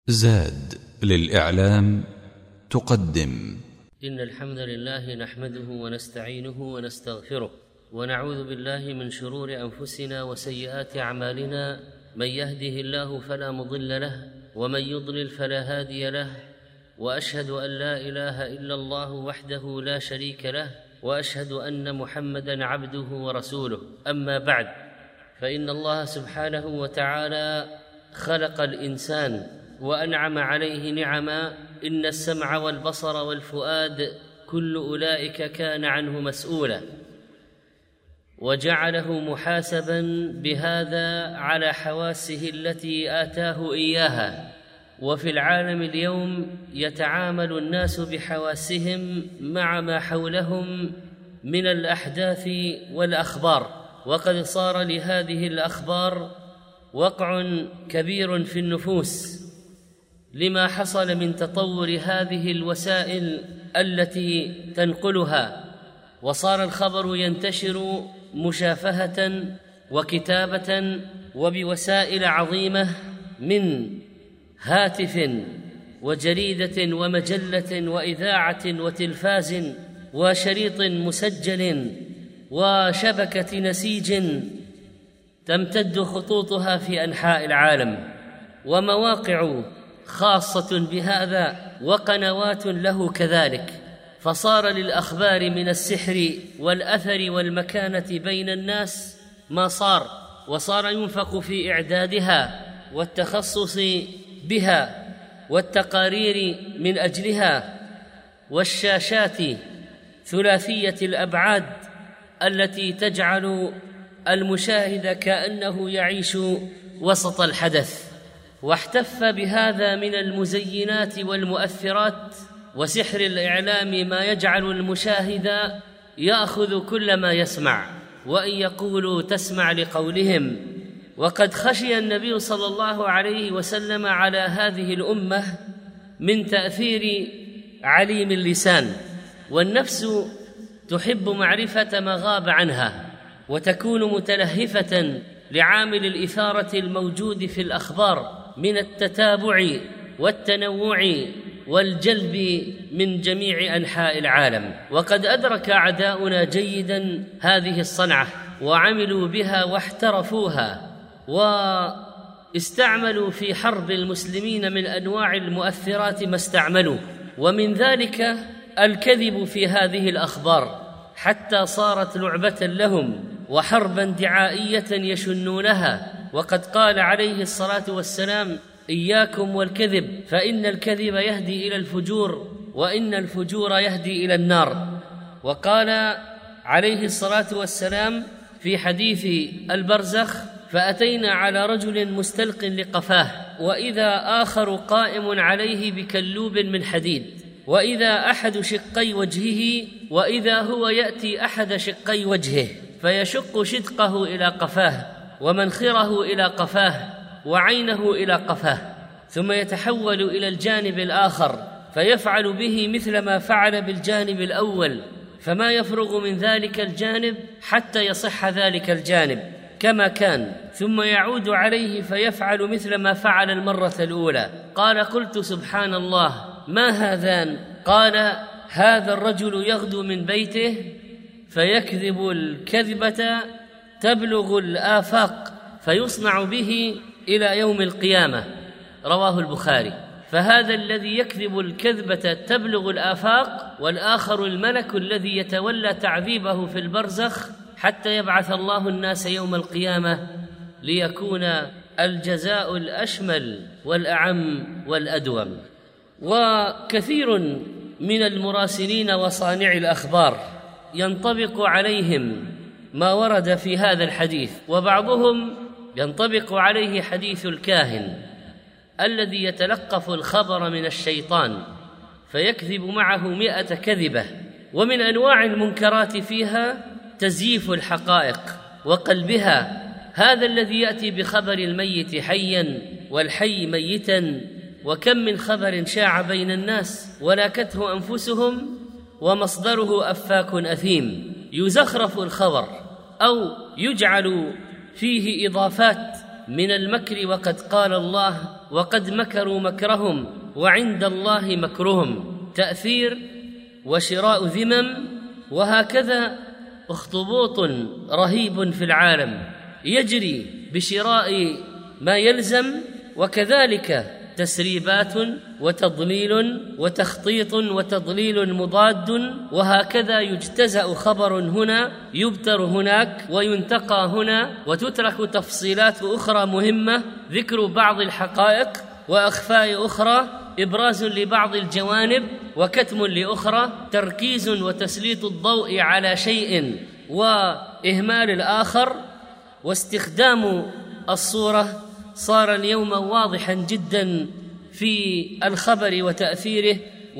زاد للإعلام تقدم. إن الحمد لله نحمده ونستعينه ونستغفره ونعوذ بالله من شرور أنفسنا وسيئات أعمالنا، من يهده الله فلا مضل له ومن يضلل فلا هادي له، وأشهد أن لا إله إلا الله وحده لا شريك له، وأشهد أن محمدًا عبده ورسوله. أما بعد، فإن الله سبحانه وتعالى خلق الإنسان وأنعم عليه نعما، إن السمع والبصر والفؤاد كل أولئك كان عنه مسؤولا، وجعله محاسبا بهذا على حواسه التي آتاه إياها. وفي العالم اليوم يتعامل الناس بحواسهم مع ما حولهم من الأحداث والأخبار، وقد صار لهذه الأخبار وقع كبير في النفوس لما حصل من تطور هذه الوسائل التي تنقلها، وصار الخبر ينتشر مشافهة وكتابة وبوسائل عظيمة من هاتف وجريدة ومجلة وإذاعة وتلفاز وشريط مسجل وشبكة نسيج تمتد خطوطها في أنحاء العالم، ومواقع خاصة بهذا وقنوات له كذلك، فصار للأخبار من السحر والأثر والمكانة بين الناس ما صار، وصار ينفق في إعدادها والتخصص بها والتقارير من أجلها، والشاشات ثلاثية الأبعاد التي تجعل المشاهد كأنه يعيش وسط الحدث. واحتف بهذا من المزينات والمؤثرات وسحر الإعلام ما يجعل المشاهد يأخذ كل ما يسمع، وإن يقولوا تسمع لقولهم. وقد خشي النبي صلى الله عليه وسلم على هذه الأمة من تأثير عليم اللسان، والنفس تحب معرفة ما غاب عنها، وتكون متلهفة لعامل الإثارة الموجود في الأخبار من التتابع والتنوع والجلب من جميع أنحاء العالم. وقد أدرك أعداؤنا جيداً هذه الصنعة وعملوا بها واحترفوها، واستعملوا في حرب المسلمين من أنواع المؤثرات ما استعملوا، ومن ذلك الكذب في هذه الأخبار، حتى صارت لعبة لهم وحربا دعائية يشنونها. وقد قال عليه الصلاة والسلام: إياكم والكذب، فإن الكذب يهدي إلى الفجور، وإن الفجور يهدي إلى النار. وقال عليه الصلاة والسلام في حديث البرزخ: فأتينا على رجل مستلق لقفاه، وإذا آخر قائم عليه بكلوب من حديد، وإذا أحد شقي وجهه، وإذا هو يأتي أحد شقي وجهه فيشق شدقه إلى قفاه، ومنخره إلى قفاه، وعينه إلى قفاه، ثم يتحول إلى الجانب الآخر فيفعل به مثل ما فعل بالجانب الأول، فما يفرغ من ذلك الجانب حتى يصح ذلك الجانب كما كان، ثم يعود عليه فيفعل مثل ما فعل المرة الأولى. قال: قلت سبحان الله، ما هذان؟ قال: هذا الرجل يغدو من بيته فيكذب الكذبة تبلغ الآفاق فيصنع به إلى يوم القيامة. رواه البخاري. فهذا الذي يكذب الكذبة تبلغ الآفاق، والآخر الملك الذي يتولى تعذيبه في البرزخ حتى يبعث الله الناس يوم القيامة ليكون الجزاء الأشمل والأعم والأدوم. وكثير من المراسلين وصانعي الأخبار ينطبق عليهم ما ورد في هذا الحديث، وبعضهم ينطبق عليه حديث الكاهن الذي يتلقف الخبر من الشيطان فيكذب معه 100 كذبة. ومن أنواع المنكرات فيها تزييف الحقائق وقلبها، هذا الذي يأتي بخبر الميت حيا والحي ميتا، وكم من خبر شاع بين الناس ولاكته أنفسهم ومصدره أفاك أثيم، يزخرف الخبر أو يجعل فيه إضافات من المكر، وقد قال الله: وقد مكروا مكرهم وعند الله مكرهم. تأثير وشراء ذمم، وهكذا اخطبوط رهيب في العالم يجري بشراء ما يلزم، وكذلك تسريبات وتضليل وتخطيط وتضليل مضاد، وهكذا يجتزأ خبر هنا يبتر هناك وينتقى هنا، وتترك تفصيلات أخرى مهمة، ذكر بعض الحقائق وأخفاء أخرى، إبراز لبعض الجوانب وكتم لأخرى، تركيز وتسليط الضوء على شيء وإهمال الآخر، واستخدام الصورة صار اليوم واضحا جدا في الخبر وتأثيره،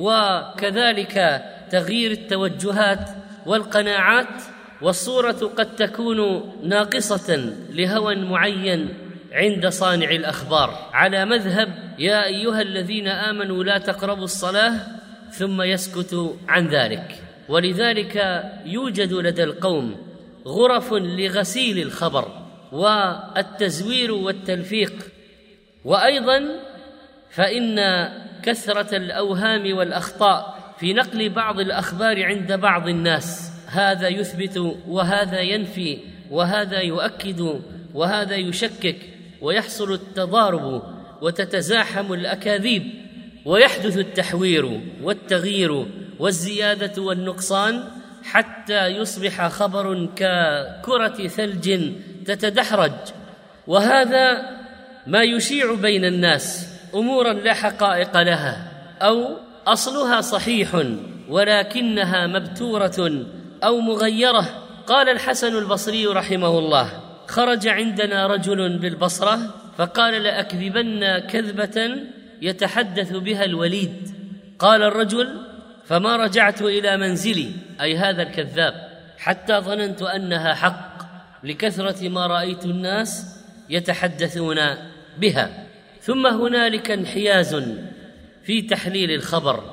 وكذلك تغيير التوجهات والقناعات. والصورة قد تكون ناقصة لهوى معين عند صانع الأخبار، على مذهب يا أيها الذين آمنوا لا تقربوا الصلاة، ثم يسكت عن ذلك. ولذلك يوجد لدى القوم غرف لغسيل الخبر والتزوير والتلفيق. وأيضا فإن كثرة الأوهام والأخطاء في نقل بعض الأخبار عند بعض الناس، هذا يثبت وهذا ينفي وهذا يؤكد وهذا يشكك، ويحصل التضارب وتتزاحم الأكاذيب، ويحدث التحوير والتغيير والزيادة والنقصان، حتى يصبح خبر ككرة ثلج تتدحرج. وهذا ما يشيع بين الناس أمورا لا حقائق لها، أو أصلها صحيح ولكنها مبتورة أو مغيرة. قال الحسن البصري رحمه الله: خرج عندنا رجل بالبصرة فقال: لأكذبن كذبة يتحدث بها الوليد. قال الرجل: فما رجعت إلى منزلي، أي هذا الكذاب، حتى ظننت أنها حق، لكثرة ما رأيت الناس يتحدثون بها. ثم هنالك انحياز في تحليل الخبر،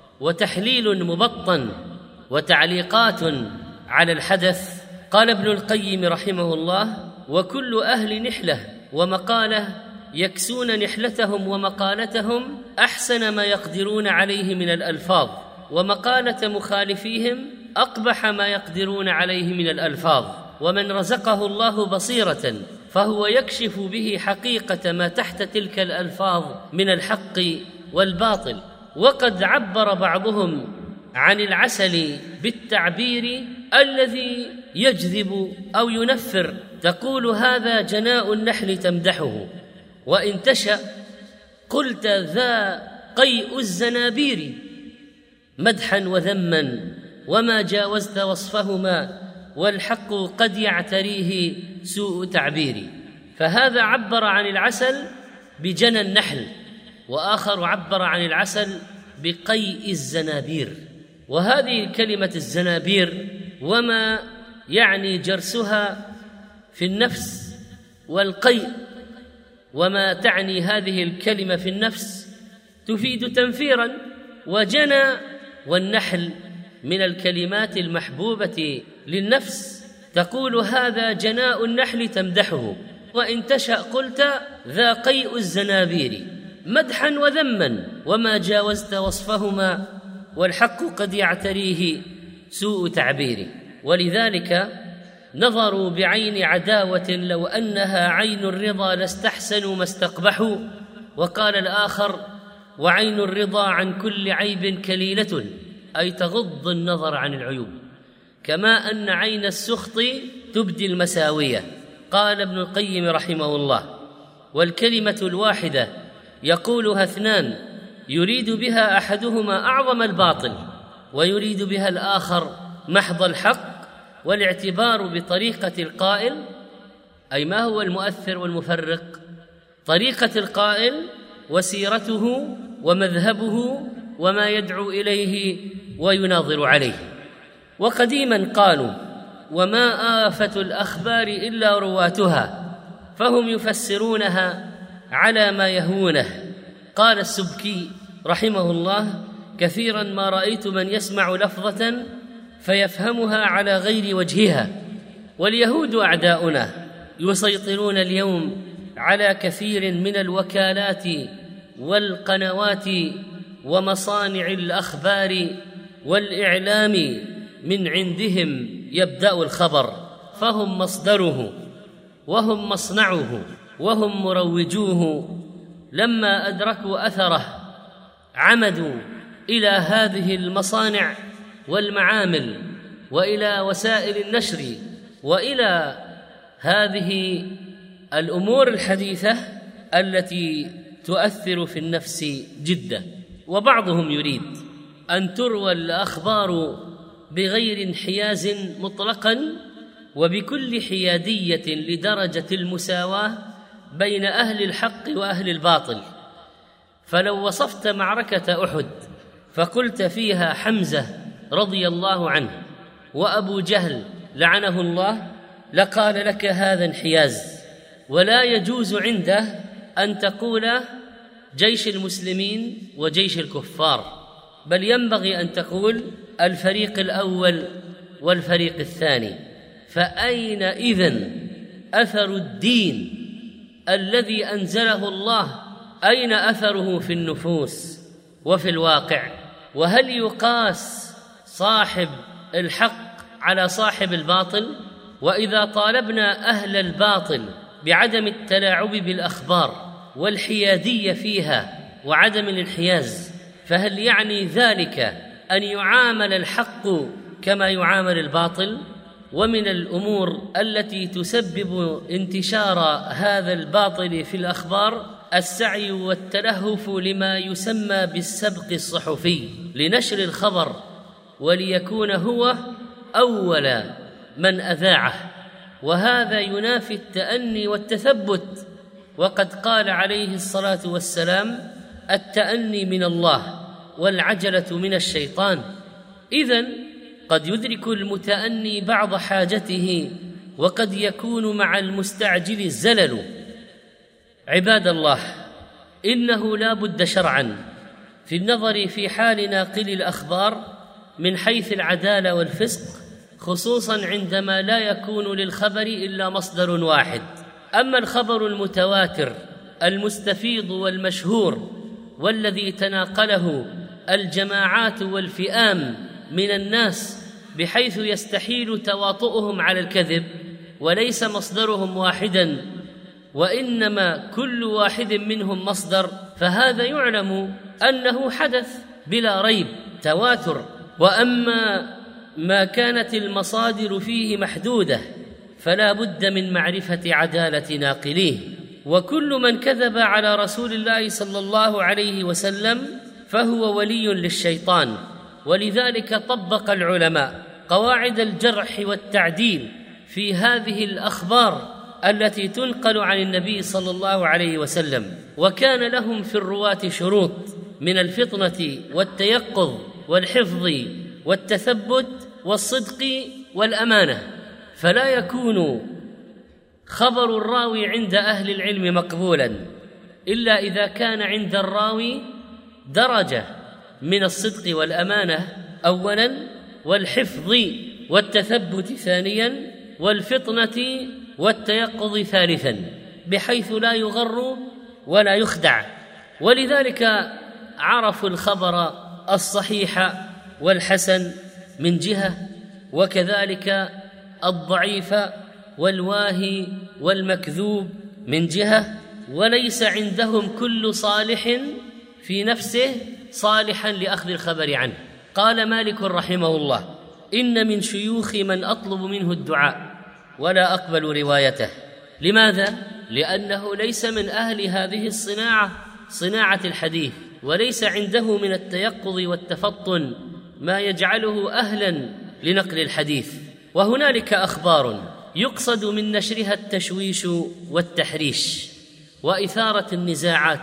وتحليل مبطن، وتعليقات على الحدث. قال ابن القيم رحمه الله: وكل أهل نحلة ومقالة يكسون نحلتهم ومقالتهم أحسن ما يقدرون عليه من الألفاظ، ومقالة مخالفيهم أقبح ما يقدرون عليه من الألفاظ. ومن رزقه الله بصيرة فهو يكشف به حقيقة ما تحت تلك الألفاظ من الحق والباطل. وقد عبر بعضهم عن العسل بالتعبير الذي يجذب أو ينفر، تقول: هذا جناء النحل تمدحه، وإن تشأ قلت: ذا قيء الزنابير، مدحا وذما وما جاوزت وصفهما، والحق قد يعتريه سوء تعبيري. فهذا عبر عن العسل بجنى النحل، وآخر عبر عن العسل بقيء الزنابير. وهذه كلمة الزنابير وما يعني جرسها في النفس، والقيء وما تعني هذه الكلمة في النفس تفيد تنفيرا. وجنى والنحل من الكلمات المحبوبة للنفس، تقول: هذا جناء النحل تمدحه، وإن تشأ قلت: ذا قيء الزنابير، مدحا وذما وما جاوزت وصفهما، والحق قد يعتريه سوء تعبيري. ولذلك نظروا بعين عداوة لو أنها عين الرضا لاستحسنوا ما استقبحوا. وقال الآخر: وعين الرضا عن كل عيب كليلة، أي تغض النظر عن العيوب، كما أن عين السخط تبدي المساوية. قال ابن القيم رحمه الله: والكلمة الواحدة يقولها اثنان، يريد بها أحدهما أعظم الباطل، ويريد بها الآخر محض الحق. والاعتبار بطريقة القائل، أي ما هو المؤثر والمفرق؟ طريقة القائل وسيرته ومذهبه وما يدعو إليه ويناظر عليه. وقديما قالوا: وما آفة الأخبار إلا رواتها، فهم يفسرونها على ما يهونه. قال السبكي رحمه الله: كثيرا ما رأيت من يسمع لفظة فيفهمها على غير وجهها. واليهود أعداؤنا يسيطرون اليوم على كثير من الوكالات والقنوات ومصانع الأخبار والإعلام من عندهم يبدأ الخبر، فهم مصدره وهم مصنعه وهم مروجوه. لما أدركوا أثره عمدوا إلى هذه المصانع والمعامل وإلى وسائل النشر وإلى هذه الأمور الحديثة التي تؤثر في النفس جدا. وبعضهم يريد أن تروى الأخبار بغير انحياز مطلقا وبكل حيادية لدرجة المساواة بين أهل الحق وأهل الباطل. فلو وصفت معركة أحد فقلت فيها حمزة رضي الله عنه وأبو جهل لعنه الله لقال لك هذا انحياز، ولا يجوز عنده أن تقول جيش المسلمين وجيش الكفار، بل ينبغي أن تقول الفريق الأول والفريق الثاني. فأين إذن أثر الدين الذي أنزله الله؟ أين أثره في النفوس وفي الواقع؟ وهل يقاس صاحب الحق على صاحب الباطل؟ وإذا طالبنا أهل الباطل بعدم التلاعب بالأخبار والحيادية فيها وعدم الانحياز، فهل يعني ذلك أن يعامل الحق كما يعامل الباطل؟ ومن الأمور التي تسبب انتشار هذا الباطل في الأخبار السعي والتلهف لما يسمى بالسبق الصحفي لنشر الخبر وليكون هو أول من أذاعه، وهذا ينافي التأني والتثبت. وقد قال عليه الصلاة والسلام التأني من الله والعجلة من الشيطان. إذن قد يدرك المتأني بعض حاجته وقد يكون مع المستعجل الزلل. عباد الله، إنه لا بد شرعا في النظر في حال ناقل الأخبار من حيث العدالة والفسق، خصوصا عندما لا يكون للخبر إلا مصدر واحد. أما الخبر المتواتر المستفيض والمشهور والذي تناقله الجماعات والفئام من الناس بحيث يستحيل تواطؤهم على الكذب، وليس مصدرهم واحدا وإنما كل واحد منهم مصدر، فهذا يعلم أنه حدث بلا ريب تواتر. وأما ما كانت المصادر فيه محدودة فلا بد من معرفة عدالة ناقليه. وكل من كذب على رسول الله صلى الله عليه وسلم فهو ولي للشيطان. ولذلك طبق العلماء قواعد الجرح والتعديل في هذه الأخبار التي تنقل عن النبي صلى الله عليه وسلم، وكان لهم في الرواة شروط من الفطنة والتيقظ والحفظ والتثبت والصدق والأمانة، فلا يكون خبر الراوي عند أهل العلم مقبولا إلا إذا كان عند الراوي درجة من الصدق والأمانة أولا، والحفظ والتثبت ثانيا، والفطنة والتيقظ ثالثا، بحيث لا يغر ولا يخدع. ولذلك عرفوا الخبر الصحيح والحسن من جهة، وكذلك الضعيف والواهي والمكذوب من جهة، وليس عندهم كل صالح في نفسه صالحا لأخذ الخبر عنه. قال مالك رحمه الله: إن من شيوخي من أطلب منه الدعاء ولا أقبل روايته. لماذا؟ لأنه ليس من أهل هذه الصناعة، صناعة الحديث، وليس عنده من التيقظ والتفطن ما يجعله أهلا لنقل الحديث. وهنالك أخبار يقصد من نشرها التشويش والتحريش وإثارة النزاعات،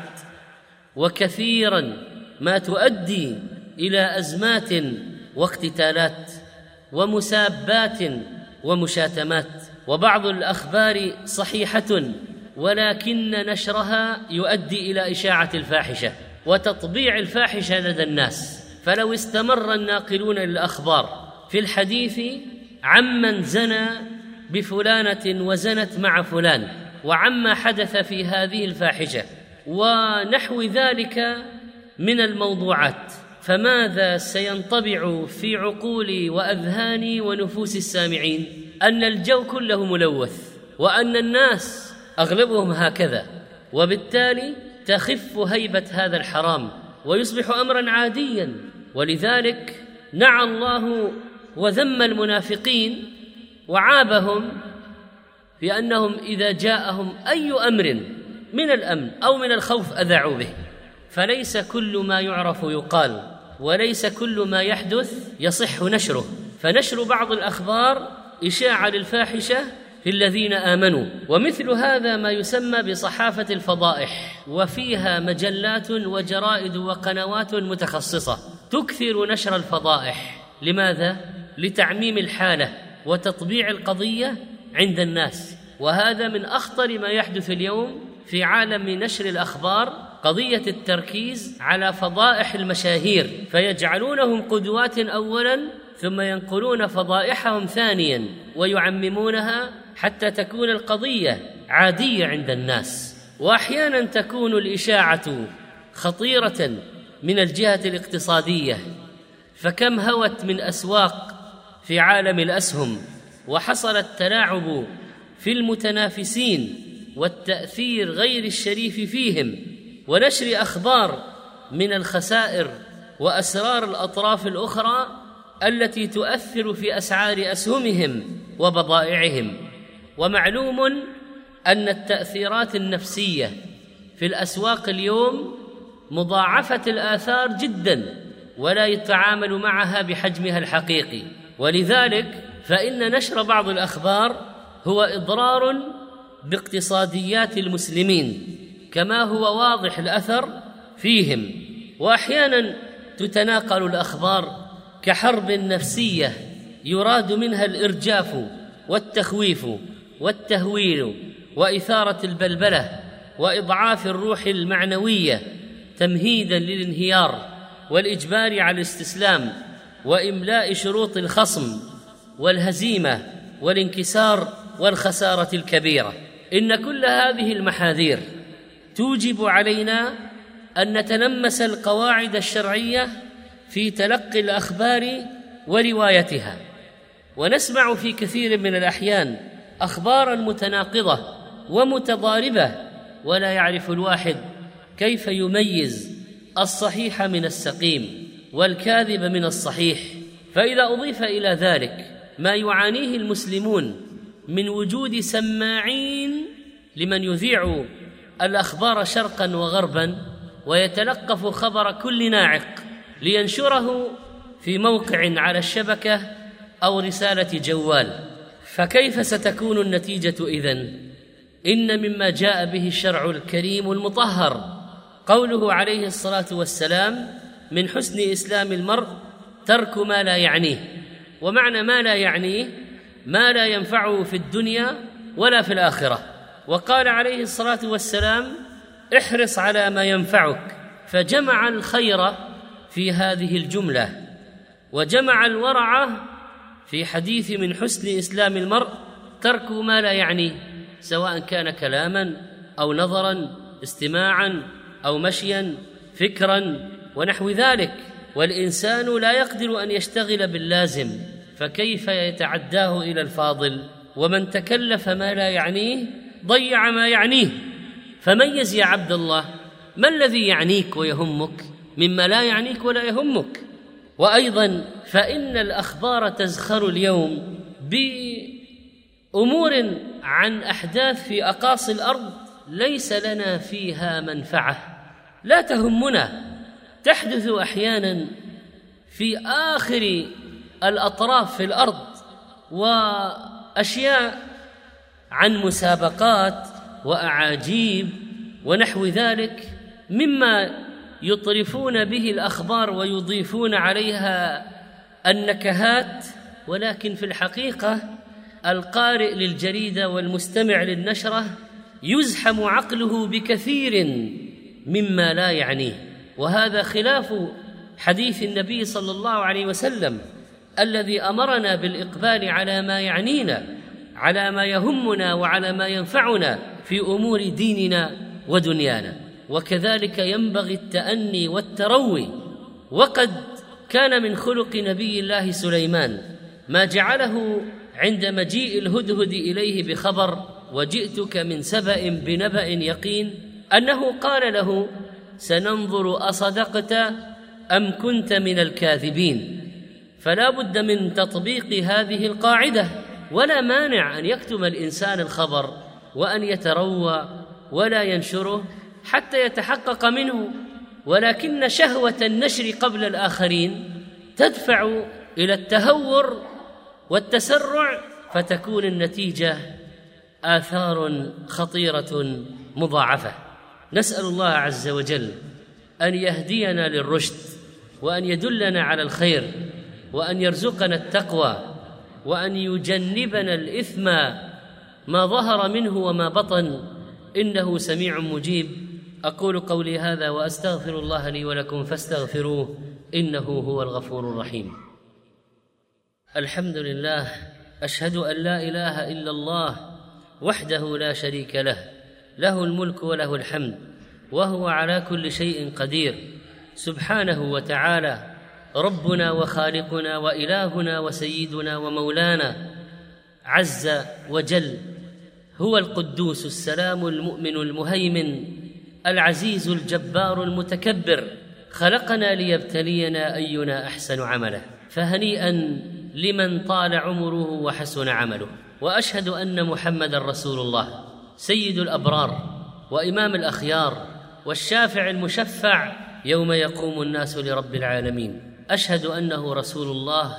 وكثيرا ما تؤدي إلى أزمات واقتتالات ومسابات ومشاتمات. وبعض الأخبار صحيحة ولكن نشرها يؤدي إلى إشاعة الفاحشة وتطبيع الفاحشة لدى الناس. فلو استمر الناقلون للأخبار في الحديث عمن زنى بفلانة وزنت مع فلان وعما حدث في هذه الفاحشة ونحو ذلك من الموضوعات. فماذا سينطبع في عقول وأذهان ونفوس السامعين؟ أن الجو كله ملوث، وأن الناس أغلبهم هكذا، وبالتالي تخف هيبة هذا الحرام ويصبح أمرا عاديا. ولذلك نعى الله وذم المنافقين وعابهم بأنهم إذا جاءهم أي أمر من الأمن أو من الخوف أذاعوا به. فليس كل ما يعرف يقال، وليس كل ما يحدث يصح نشره. فنشر بعض الأخبار إشاعة للفاحشة في الذين آمنوا، ومثل هذا ما يسمى بصحافة الفضائح، وفيها مجلات وجرائد وقنوات متخصصة تكثر نشر الفضائح. لماذا؟ لتعميم الحالة وتطبيع القضية عند الناس. وهذا من أخطر ما يحدث اليوم في عالم نشر الأخبار، قضية التركيز على فضائح المشاهير، فيجعلونهم قدوات أولا ثم ينقلون فضائحهم ثانيا ويعممونها حتى تكون القضية عادية عند الناس. وأحيانا تكون الإشاعة خطيرة من الجهة الاقتصادية، فكم هوت من أسواق في عالم الأسهم، وحصل التلاعب في المتنافسين والتأثير غير الشريف فيهم، ونشر أخبار من الخسائر وأسرار الأطراف الأخرى التي تؤثر في أسعار أسهمهم وبضائعهم. ومعلوم أن التأثيرات النفسية في الأسواق اليوم مضاعفة الآثار جدا، ولا يتعامل معها بحجمها الحقيقي. ولذلك فإن نشر بعض الأخبار هو إضرار باقتصاديات المسلمين، كما هو واضح الأثر فيهم. وأحيانا تتناقل الأخبار كحرب نفسية يراد منها الإرجاف والتخويف والتهويل وإثارة البلبلة وإضعاف الروح المعنوية تمهيدا للانهيار والإجبار على الاستسلام وإملاء شروط الخصم والهزيمة والانكسار والخسارة الكبيرة. إن كل هذه المحاذير توجب علينا أن نتلمس القواعد الشرعية في تلقي الأخبار وروايتها. ونسمع في كثير من الأحيان أخبارا متناقضة ومتضاربة، ولا يعرف الواحد كيف يميز الصحيح من السقيم والكاذب من الصحيح. فإذا أضيف إلى ذلك ما يعانيه المسلمون من وجود سماعين لمن يذيع الأخبار شرقا وغربا ويتلقف خبر كل ناعق لينشره في موقع على الشبكة أو رسالة جوال، فكيف ستكون النتيجة إذن؟ إن مما جاء به الشرع الكريم المطهر قوله عليه الصلاة والسلام: من حسن إسلام المرء ترك ما لا يعنيه. ومعنى ما لا يعنيه ما لا ينفعه في الدنيا ولا في الآخرة. وقال عليه الصلاة والسلام: احرص على ما ينفعك، فجمع الخير في هذه الجملة، وجمع الورع في حديث من حسن إسلام المرء ترك ما لا يعنيه، سواء كان كلاما أو نظرا استماعا أو مشيا فكرا ونحو ذلك. والإنسان لا يقدر أن يشتغل باللازم، فكيف يتعداه إلى الفاضل؟ ومن تكلف ما لا يعنيه ضيع ما يعنيه. فميز يا عبد الله ما الذي يعنيك ويهمك مما لا يعنيك ولا يهمك. وأيضا فإن الأخبار تزخر اليوم بأمور عن أحداث في أقاصي الأرض ليس لنا فيها منفعة، لا تهمنا، تحدث أحيانا في آخر الأطراف في الأرض، وأشياء عن مسابقات وأعاجيب ونحو ذلك مما يطرفون به الأخبار ويضيفون عليها النكهات. ولكن في الحقيقة القارئ للجريدة والمستمع للنشرة يزحم عقله بكثير مما لا يعنيه، وهذا خلاف حديث النبي صلى الله عليه وسلم الذي أمرنا بالإقبال على ما يعنينا على ما يهمنا وعلى ما ينفعنا في أمور ديننا ودنيانا. وكذلك ينبغي التأني والتروي. وقد كان من خلق نبي الله سليمان ما جعله عند مجيء الهدهد إليه بخبر وجئتك من سبأ بنبأ يقين أنه قال له سننظر أصدقت أم كنت من الكاذبين. فلا بد من تطبيق هذه القاعدة، ولا مانع أن يكتم الإنسان الخبر وأن يتروى ولا ينشره حتى يتحقق منه، ولكن شهوة النشر قبل الآخرين تدفع إلى التهور والتسرع، فتكون النتيجة آثار خطيرة مضاعفة. نسأل الله عز وجل أن يهدينا للرشد، وأن يدلنا على الخير، وأن يرزقنا التقوى، وأن يجنبنا الإثم ما ظهر منه وما بطن، إنه سميع مجيب. أقول قولي هذا وأستغفر الله لي ولكم فاستغفروه إنه هو الغفور الرحيم. الحمد لله، أشهد أن لا إله إلا الله وحده لا شريك له، له الملك وله الحمد وهو على كل شيء قدير، سبحانه وتعالى ربنا وخالقنا وإلهنا وسيدنا ومولانا عز وجل، هو القدوس السلام المؤمن المهيمن العزيز الجبار المتكبر، خلقنا ليبتلينا أينا أحسن عمله، فهنيئا لمن طال عمره وحسن عمله. وأشهد أن محمدًا رسول الله سيد الأبرار وإمام الأخيار والشافع المشفع يوم يقوم الناس لرب العالمين. أشهد أنه رسول الله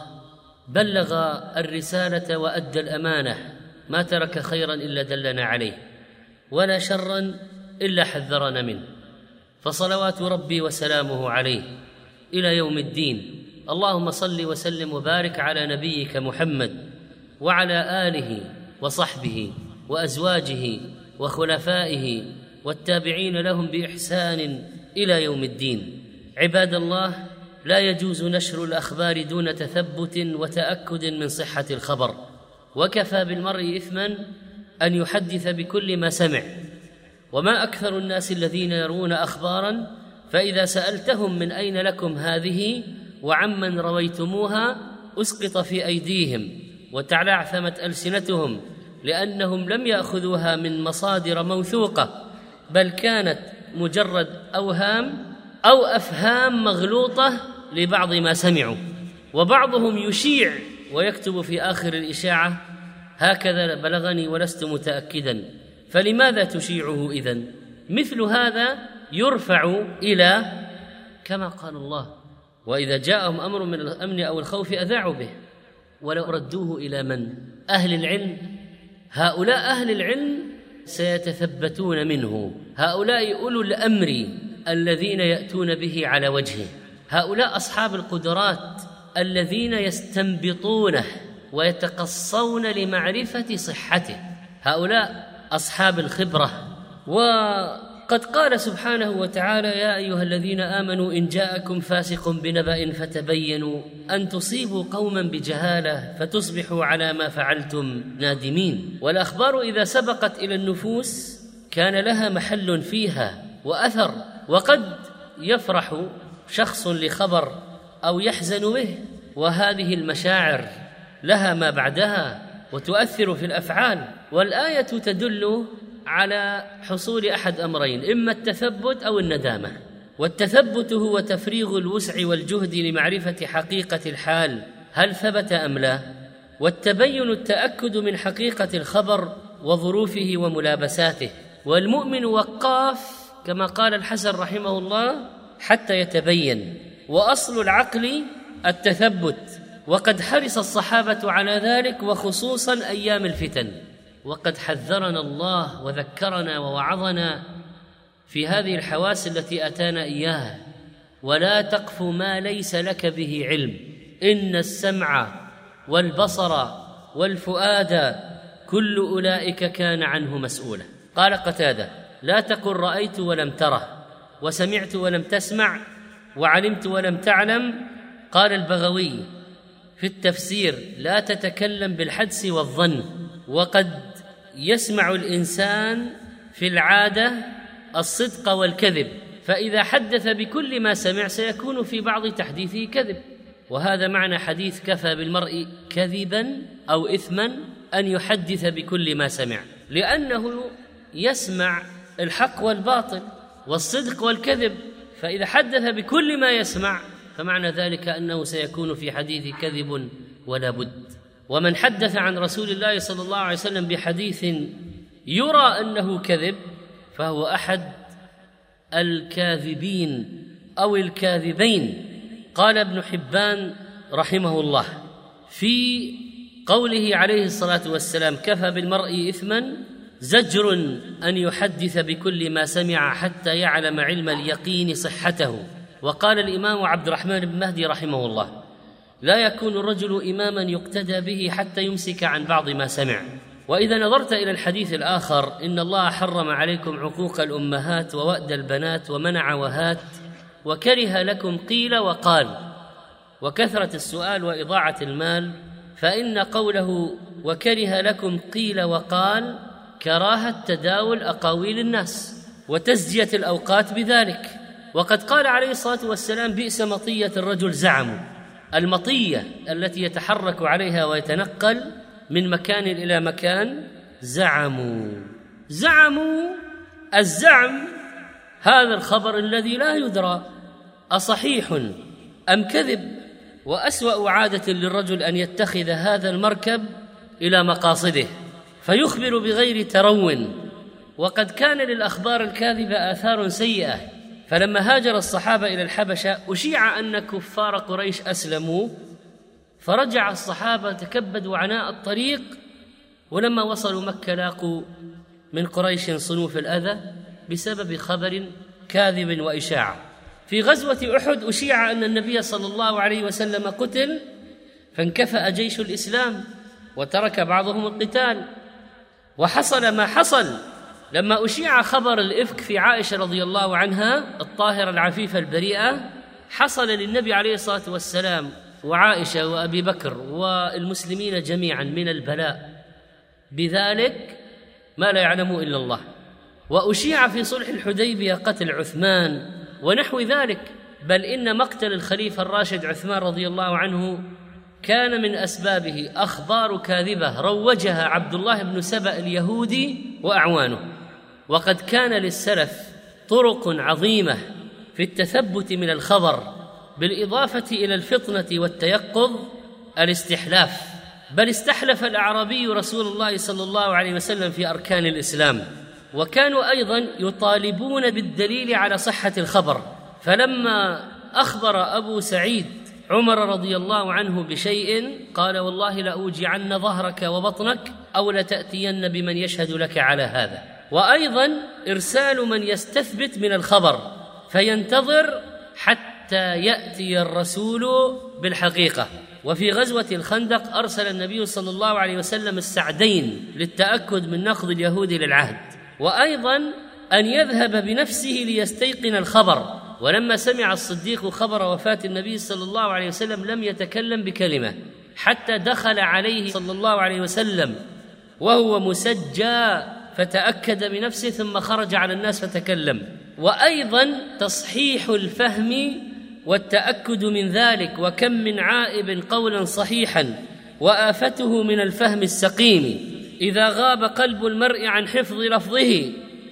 بلغ الرسالة وأدى الأمانة، ما ترك خيرا إلا دلنا عليه، ولا شرا إلا حذرنا منه، فصلوات ربي وسلامه عليه إلى يوم الدين. اللهم صل وسلم وبارك على نبيك محمد وعلى آله وصحبه وأزواجه وخلفائه والتابعين لهم بإحسان إلى يوم الدين. عباد الله، لا يجوز نشر الأخبار دون تثبت وتأكد من صحة الخبر، وكفى بالمرء إثما أن يحدث بكل ما سمع. وما أكثر الناس الذين يرون أخبارا فإذا سألتهم من أين لكم هذه وعمن رويتموها أسقط في أيديهم وتعلعثمت ألسنتهم، لأنهم لم يأخذوها من مصادر موثوقة، بل كانت مجرد أوهام أو أفهام مغلوطة لبعض ما سمعوا. وبعضهم يشيع ويكتب في آخر الإشاعة هكذا بلغني ولست متأكدا. فلماذا تشيعه إذن؟ مثل هذا يرفع إلى كما قال الله وإذا جاءهم أمر من الأمن أو الخوف أذاعوا به ولو ردوه إلى من؟ أهل العلم. هؤلاء أهل العلم سيتثبتون منه، هؤلاء أولو الأمر الذين يأتون به على وجهه، هؤلاء أصحاب القدرات الذين يستنبطونه ويتقصون لمعرفة صحته، هؤلاء أصحاب الخبرة. وقد قال سبحانه وتعالى يا أيها الذين آمنوا إن جاءكم فاسق بنبأ فتبينوا أن تصيبوا قوما بجهالة فتصبحوا على ما فعلتم نادمين. والأخبار إذا سبقت إلى النفوس كان لها محل فيها وأثر، وقد يفرح شخص لخبر أو يحزن به، وهذه المشاعر لها ما بعدها وتؤثر في الأفعال. والآية تدل على حصول أحد أمرين، إما التثبت أو الندامة. والتثبت هو تفريغ الوسع والجهد لمعرفة حقيقة الحال هل ثبت أم لا، والتبين التأكد من حقيقة الخبر وظروفه وملابساته. والمؤمن وقاف كما قال الحسن رحمه الله حتى يتبين. وأصل العقل التثبت، وقد حرص الصحابة على ذلك، وخصوصا أيام الفتن. وقد حذرنا الله وذكرنا ووعظنا في هذه الحواس التي أتانا إياها: ولا تقف ما ليس لك به علم إن السمع والبصر والفؤاد كل أولئك كان عنه مسؤولا. قال قتادة: لا تقل رأيت ولم تره، وسمعت ولم تسمع، وعلمت ولم تعلم. قال البغوي في التفسير: لا تتكلم بالحدس والظن، وقد يسمع الإنسان في العادة الصدق والكذب، فإذا حدث بكل ما سمع سيكون في بعض تحديثه كذب، وهذا معنى حديث كفى بالمرء كذبا أو إثما أن يحدث بكل ما سمع، لأنه يسمع الحق والباطل والصدق والكذب، فإذا حدث بكل ما يسمع فمعنى ذلك أنه سيكون في حديث كذب ولا بد. ومن حدث عن رسول الله صلى الله عليه وسلم بحديث يرى أنه كذب فهو أحد الكاذبين أو الكاذبين. قال ابن حبان رحمه الله في قوله عليه الصلاة والسلام كفى بالمرء إثما زجر أن يحدث بكل ما سمع حتى يعلم علم اليقين صحته. وقال الإمام عبد الرحمن بن مهدي رحمه الله لا يكون الرجل إماما يقتدى به حتى يمسك عن بعض ما سمع. وإذا نظرت إلى الحديث الآخر إن الله حرم عليكم عقوق الأمهات ووأد البنات ومنع وهات وكره لكم قيل وقال وكثرة السؤال وإضاعة المال، فإن قوله وكره لكم قيل وقال كراهة تداول أقاويل الناس وتزجية الأوقات بذلك. وقد قال عليه الصلاة والسلام بئس مطية الرجل زعموا، المطية التي يتحرك عليها ويتنقل من مكان إلى مكان زعموا. الزعم هذا الخبر الذي لا يدرى أصحيح أم كذب، وأسوأ عادة للرجل أن يتخذ هذا المركب إلى مقاصده فيخبر بغير ترون. وقد كان للأخبار الكاذبة آثار سيئة، فلما هاجر الصحابة إلى الحبشة أشيع أن كفار قريش أسلموا، فرجع الصحابة تكبدوا عناء الطريق، ولما وصلوا مكة لاقوا من قريش صنوف الأذى بسبب خبر كاذب وإشاعة. في غزوة أحد أشيع أن النبي صلى الله عليه وسلم قتل، فانكفأ جيش الإسلام وترك بعضهم القتال. وحصل ما حصل لما أشيع خبر الإفك في عائشة رضي الله عنها الطاهرة العفيفة البريئة، حصل للنبي عليه الصلاة والسلام وعائشة وأبي بكر والمسلمين جميعا من البلاء بذلك ما لا يعلمه إلا الله. وأشيع في صلح الحديبية قتل عثمان ونحو ذلك، بل إن مقتل الخليفة الراشد عثمان رضي الله عنه كان من أسبابه أخبار كاذبة روجها عبد الله بن سبأ اليهودي وأعوانه. وقد كان للسلف طرق عظيمة في التثبت من الخبر، بالإضافة إلى الفطنة والتيقظ الاستحلاف، بل استحلف الأعرابي رسول الله صلى الله عليه وسلم في أركان الإسلام. وكانوا أيضا يطالبون بالدليل على صحة الخبر، فلما أخبر أبو سعيد عمر رضي الله عنه بشيء قال والله لأوجعن ظهرك وبطنك أو لتأتين بمن يشهد لك على هذا. وأيضا إرسال من يستثبت من الخبر فينتظر حتى يأتي الرسول بالحقيقة. وفي غزوة الخندق أرسل النبي صلى الله عليه وسلم السعدين للتأكد من نقض اليهود للعهد، وأيضا أن يذهب بنفسه ليستيقن الخبر. ولما سمع الصديق خبر وفاة النبي صلى الله عليه وسلم لم يتكلم بكلمة حتى دخل عليه صلى الله عليه وسلم وهو مسجى فتأكد بنفسه ثم خرج على الناس فتكلم. وأيضا تصحيح الفهم والتأكد من ذلك، وكم من عائب قولا صحيحا وآفته من الفهم السقيم إذا غاب قلب المرء عن حفظ لفظه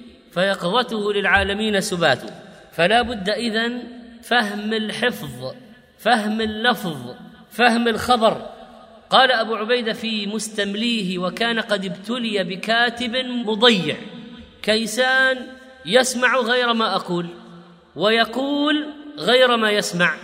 فيقظته للعالمين سبات. فلا بد إذن فهم الحفظ، فهم اللفظ، فهم الخبر. قال أبو عبيدة في مستمليه وكان قد ابتلي بكاتب مضيع كيسان يسمع غير ما أقول ويقول غير ما يسمع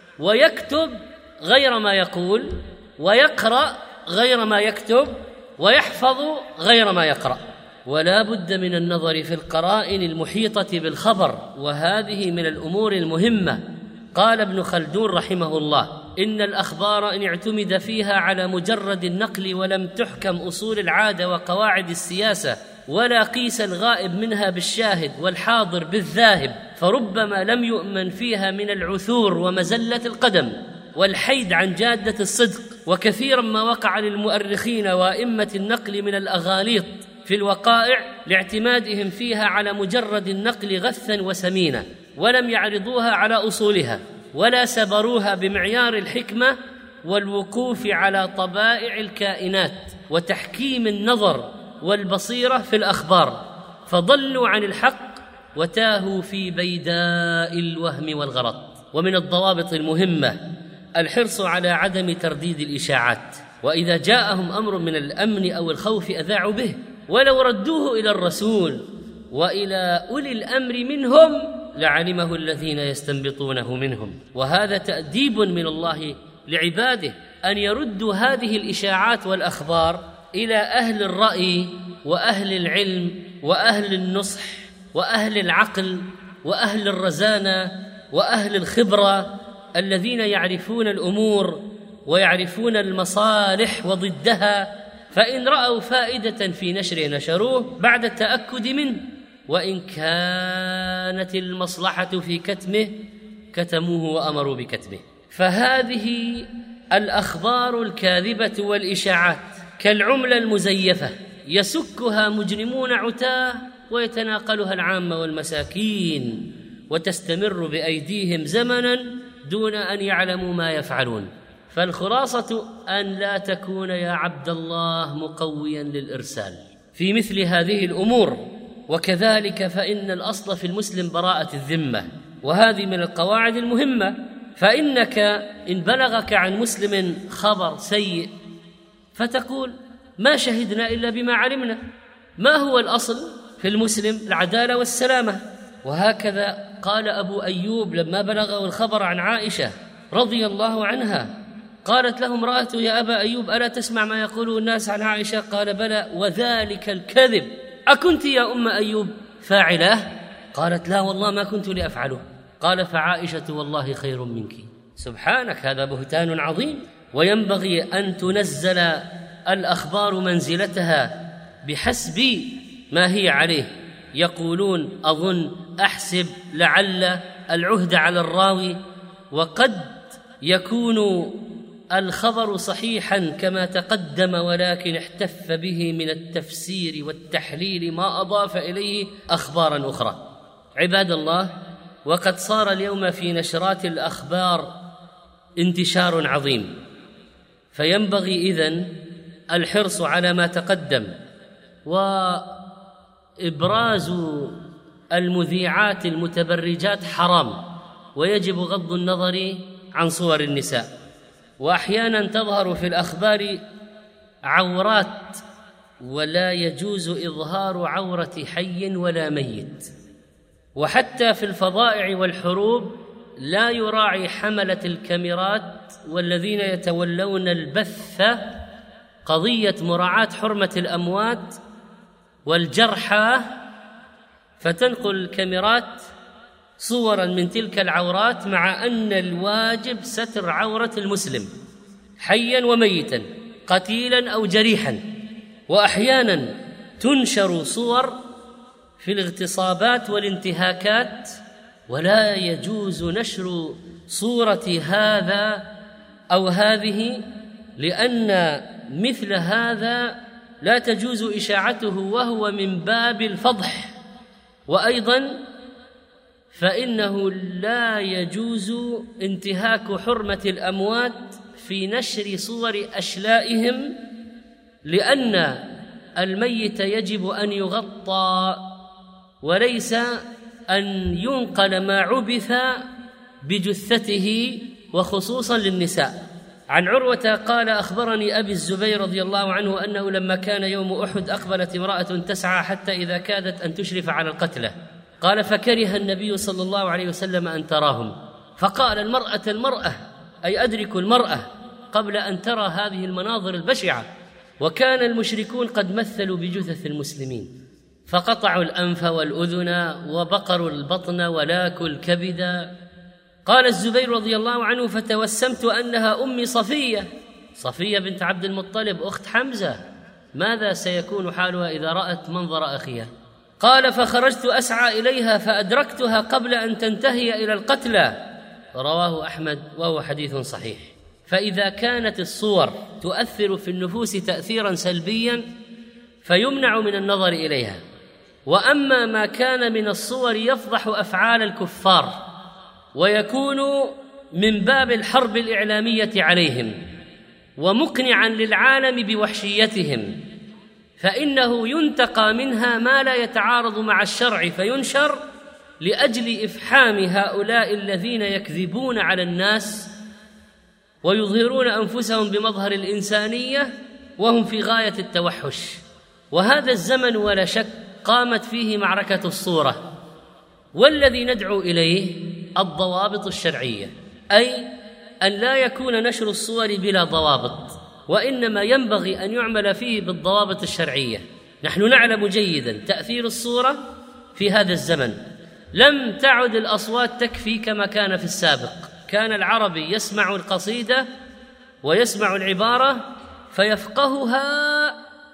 ويكتب غير ما يقول ويقرأ غير ما يكتب ويحفظ غير ما يقرأ. ولا بد من النظر في القرائن المحيطة بالخبر، وهذه من الأمور المهمة. قال ابن خلدون رحمه الله إن الأخبار إن اعتمد فيها على مجرد النقل ولم تحكم أصول العادة وقواعد السياسة ولا قيس الغائب منها بالشاهد والحاضر بالذاهب فربما لم يؤمن فيها من العثور ومزلة القدم. والحيد عن جادة الصدق. وكثيرا ما وقع للمؤرخين وأئمة النقل من الأغاليط في الوقائع لاعتمادهم فيها على مجرد النقل غثا وسمينا، ولم يعرضوها على أصولها ولا سبروها بمعيار الحكمة والوقوف على طبائع الكائنات وتحكيم النظر والبصيرة في الأخبار، فضلوا عن الحق وتاهوا في بيداء الوهم والغلط. ومن الضوابط المهمة الحرص على عدم ترديد الإشاعات، وإذا جاءهم أمر من الأمن أو الخوف أذاعوا به، ولو ردوه إلى الرسول وإلى أولي الأمر منهم لعلمه الذين يستنبطونه منهم. وهذا تأديب من الله لعباده أن يردوا هذه الإشاعات والأخبار إلى أهل الرأي وأهل العلم وأهل النصح وأهل العقل وأهل الرزانة وأهل الخبرة الذين يعرفون الأمور ويعرفون المصالح وضدها، فإن رأوا فائدة في نشره نشروه بعد التأكد منه، وإن كانت المصلحة في كتمه كتموه وأمروا بكتمه. فهذه الأخبار الكاذبة والإشاعات كالعملة المزيفة يسكها مجرمون عتاه ويتناقلها العامة والمساكين، وتستمر بأيديهم زمنا دون أن يعلموا ما يفعلون. فالخلاصة أن لا تكون يا عبد الله مقويا للإرسال في مثل هذه الأمور. وكذلك فإن الأصل في المسلم براءة الذمة، وهذه من القواعد المهمة. فإنك إن بلغك عن مسلم خبر سيء فتقول ما شهدنا إلا بما علمنا. ما هو الأصل في المسلم؟ العدالة والسلامة. وهكذا قال أبو أيوب لما بلغه الخبر عن عائشة رضي الله عنها، قالت له امرأته يا أبا أيوب ألا تسمع ما يقوله الناس عن عائشة؟ قال بلى وذلك الكذب، أكنت يا أم أيوب فاعلة؟ قالت لا والله ما كنت لأفعله. قال فعائشة والله خير منك. سبحانك، هذا بهتان عظيم. وينبغي أن تنزل الأخبار منزلتها بحسب ما هي عليه. يقولون أظن، أحسب، لعل، العهد على الراوي. وقد يكون الخبر صحيحا كما تقدم، ولكن احتف به من التفسير والتحليل ما أضاف إليه أخبارا أخرى. عباد الله، وقد صار اليوم في نشرات الأخبار انتشار عظيم، فينبغي إذن الحرص على ما تقدم، وإبراز المذيعات المتبرجات حرام، ويجب غض النظر عن صور النساء. وأحيانا تظهر في الأخبار عورات، ولا يجوز إظهار عورة حي ولا ميت. وحتى في الفضائع والحروب لا يراعي حملة الكاميرات والذين يتولون البث قضية مراعاة حرمة الأموات والجرحى، فتنقل الكاميرات صورا من تلك العورات، مع أن الواجب ستر عورة المسلم حيا وميتا، قتيلا أو جريحا. وأحيانا تنشر صور في الاغتصابات والانتهاكات، ولا يجوز نشر صورة هذا أو هذه، لأن مثل هذا لا تجوز إشاعته وهو من باب الفضح. وأيضا فإنه لا يجوز انتهاك حرمة الأموات في نشر صور أشلائهم، لأن الميت يجب أن يغطى وليس أن ينقل ما عبث بجثته، وخصوصا للنساء. عن عروة قال أخبرني أبي الزبير رضي الله عنه أنه لما كان يوم أحد أقبلت امرأة تسعى حتى إذا كادت أن تشرف على القتلى، قال فكره النبي صلى الله عليه وسلم أن تراهم، فقال المرأة أي أدركوا المرأة قبل أن ترى هذه المناظر البشعة. وكان المشركون قد مثلوا بجثث المسلمين، فقطعوا الأنف والأذن وبقروا البطن ولاكوا الكبد. قال الزبير رضي الله عنه فتوسمت أنها أم صفية بنت عبد المطلب أخت حمزة، ماذا سيكون حالها إذا رأت منظر أخيها؟ قال فخرجت أسعى إليها فأدركتها قبل أن تنتهي إلى القتلى، رواه أحمد وهو حديث صحيح. فإذا كانت الصور تؤثر في النفوس تأثيرا سلبيا فيمنع من النظر إليها، وأما ما كان من الصور يفضح أفعال الكفار ويكون من باب الحرب الإعلامية عليهم ومقنعا للعالم بوحشيتهم، فإنه ينتقى منها ما لا يتعارض مع الشرع فينشر لأجل إفحام هؤلاء الذين يكذبون على الناس ويظهرون أنفسهم بمظهر الإنسانية وهم في غاية التوحش. وهذا الزمن ولا شك قامت فيه معركة الصورة، والذي ندعو إليه الضوابط الشرعية، أي أن لا يكون نشر الصور بلا ضوابط، وإنما ينبغي أن يعمل فيه بالضوابط الشرعية. نحن نعلم جيدا تأثير الصورة في هذا الزمن، لم تعد الأصوات تكفي كما كان في السابق. كان العربي يسمع القصيدة ويسمع العبارة فيفقهها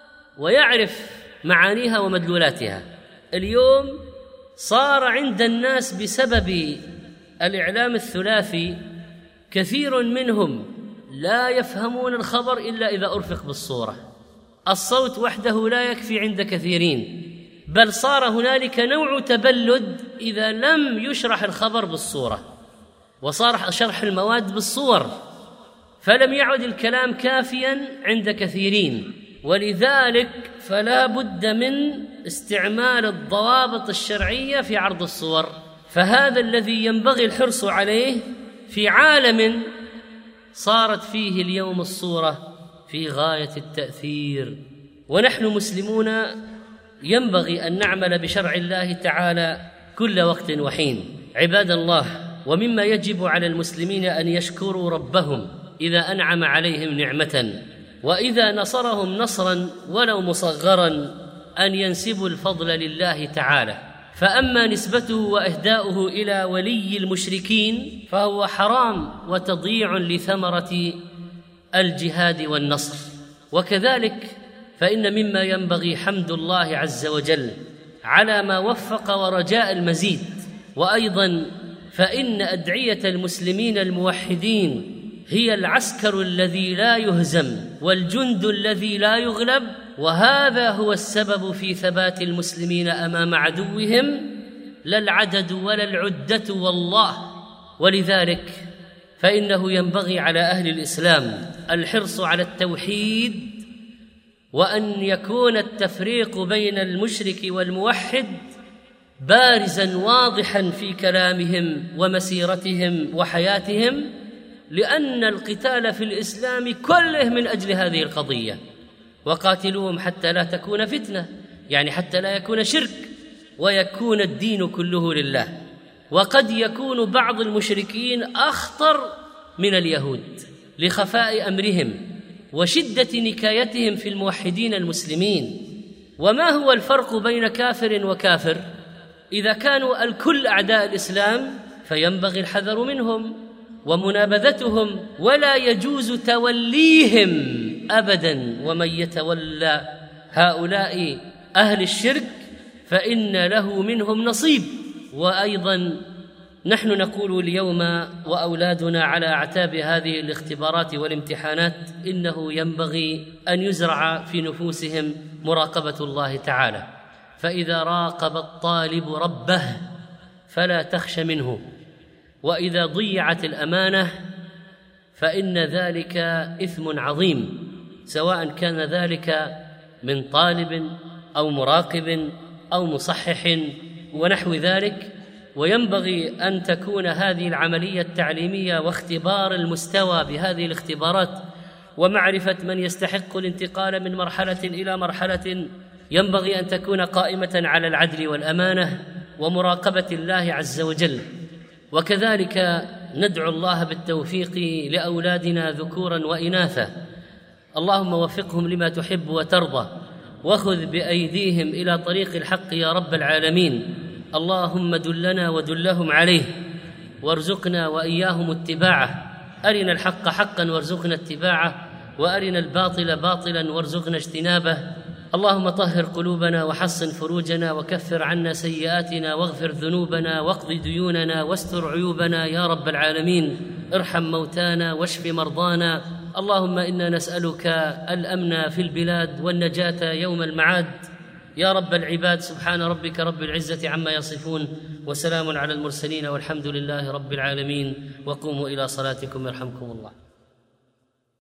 ويعرف معانيها ومدلولاتها. اليوم صار عند الناس بسبب الإعلام الثلاثي كثير منهم لا يفهمون الخبر إلا إذا أرفق بالصورة. الصوت وحده لا يكفي عند كثيرين، بل صار هنالك نوع تبلد إذا لم يشرح الخبر بالصورة، وصار شرح المواد بالصور، فلم يعد الكلام كافيا عند كثيرين. ولذلك فلا بد من استعمال الضوابط الشرعية في عرض الصور، فهذا الذي ينبغي الحرص عليه في عالم صارت فيه اليوم الصورة في غاية التأثير. ونحن مسلمون ينبغي أن نعمل بشرع الله تعالى كل وقت وحين. عباد الله، ومما يجب على المسلمين أن يشكروا ربهم إذا أنعم عليهم نعمة، وإذا نصرهم نصرا ولو مصغرا أن ينسبوا الفضل لله تعالى. فأما نسبته وإهداؤه إلى ولي المشركين فهو حرام وتضييع لثمرة الجهاد والنصر. وكذلك فإن مما ينبغي حمد الله عز وجل على ما وفق ورجاء المزيد. وأيضا فإن أدعية المسلمين الموحدين هي العسكر الذي لا يهزم والجند الذي لا يغلب، وهذا هو السبب في ثبات المسلمين أمام عدوهم، لا العدد ولا العدة والله. ولذلك فإنه ينبغي على أهل الإسلام الحرص على التوحيد، وأن يكون التفريق بين المشرك والموحد بارزا واضحا في كلامهم ومسيرتهم وحياتهم، لأن القتال في الإسلام كله من أجل هذه القضية. وقاتلوهم حتى لا تكون فتنة، يعني حتى لا يكون شرك ويكون الدين كله لله. وقد يكون بعض المشركين أخطر من اليهود لخفاء أمرهم وشدة نكايتهم في الموحدين المسلمين. وما هو الفرق بين كافر وكافر؟ إذا كانوا الكل أعداء الإسلام فينبغي الحذر منهم ومنابذتهم، ولا يجوز توليهم أبدا. ومن يتولى هؤلاء أهل الشرك فإن له منهم نصيب. وأيضا نحن نقول اليوم وأولادنا على أعتاب هذه الاختبارات والامتحانات إنه ينبغي أن يزرع في نفوسهم مراقبة الله تعالى، فإذا راقب الطالب ربه فلا تخش منه، وإذا ضيعت الأمانة فإن ذلك إثم عظيم، سواء كان ذلك من طالب أو مراقب أو مصحح ونحو ذلك. وينبغي أن تكون هذه العملية التعليمية واختبار المستوى بهذه الاختبارات ومعرفة من يستحق الانتقال من مرحلة إلى مرحلة ينبغي أن تكون قائمة على العدل والأمانة ومراقبة الله عز وجل. وكذلك ندعو الله بالتوفيق لأولادنا ذكورا وإناثا، اللهم وفقهم لما تحب وترضى، وخذ بأيديهم إلى طريق الحق يا رب العالمين. اللهم دلنا ودلهم عليه، وارزقنا وإياهم اتباعه. أرنا الحق حقا وارزقنا اتباعه، وأرنا الباطل باطلا وارزقنا اجتنابه. اللهم طهر قلوبنا وحصن فروجنا وكفر عنا سيئاتنا واغفر ذنوبنا واقض ديوننا واستر عيوبنا يا رب العالمين. ارحم موتانا واشف مرضانا. اللهم إنا نسألك الأمن في البلاد والنجاة يوم المعاد يا رب العباد. سبحان ربك رب العزة عما يصفون، وسلام على المرسلين، والحمد لله رب العالمين. وقوموا إلى صلاتكم يرحمكم الله.